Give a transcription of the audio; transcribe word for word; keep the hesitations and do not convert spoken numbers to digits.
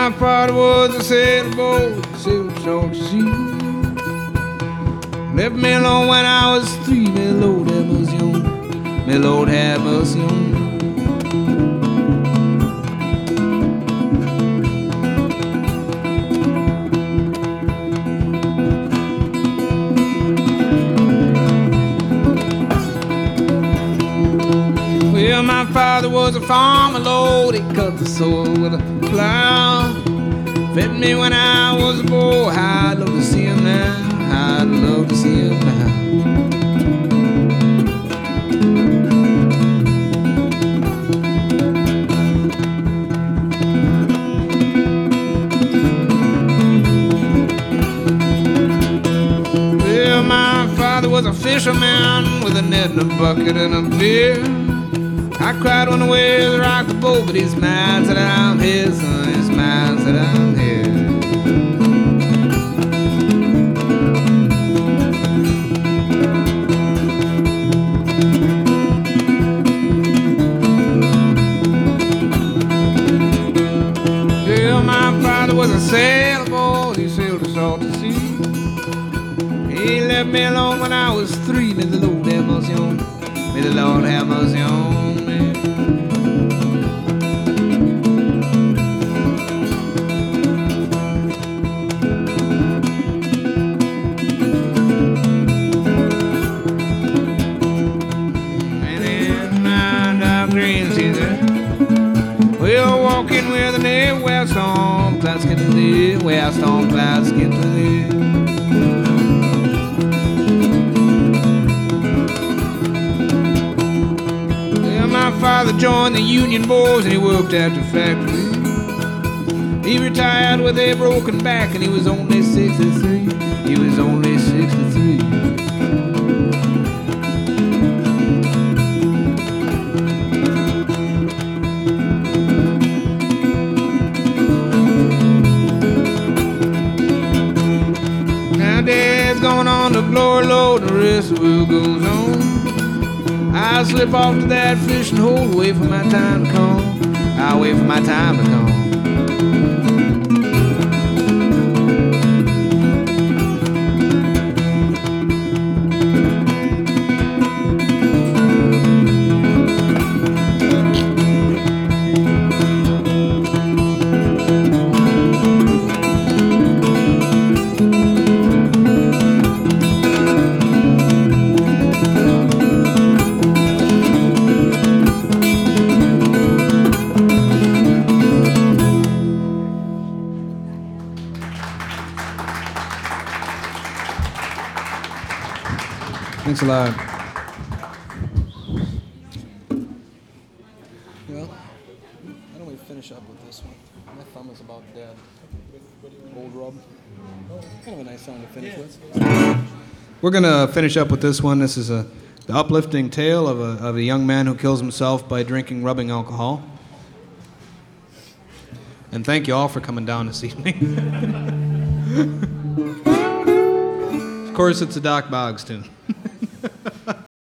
my father was a sailboat, sailed short to sea. Left me alone when I was three. May Lord have mercy on, may Lord have mercy on. Well, my father was a farmer, Lord, he cut the soil with a plow. Fed me when I was a boy, I'd love to see him now, I'd love to see him now. Well, my father was a fisherman with a net and a bucket and a beer. I cried when the waves rocked the boat, but he's mad that I'm here, son, he's mad that I'm here. Well, my father was a sailboat, he sailed us all to sea. He left me alone when I was three. May the Lord have mercy on, may the Lord have mercy on. Walking with an air where storm clouds get to live, where storm clouds get to live. Well, my father joined the union boys and he worked at the factory. He retired with a broken back and he was only sixty-three. He was only sixty-three. Going on the glory load, the rest of the world goes on. I slip off to that fishing hole, wait for my time to come. I wait for my time to come. Thanks a lot. Well, why don't we finish up with this one? My thumb is about dead. Old rub. Kind of a nice song to finish with. We're going to finish up with this one. This is a the uplifting tale of a, of a young man who kills himself by drinking rubbing alcohol. And thank you all for coming down this evening. Of course, it's a Doc Boggs tune.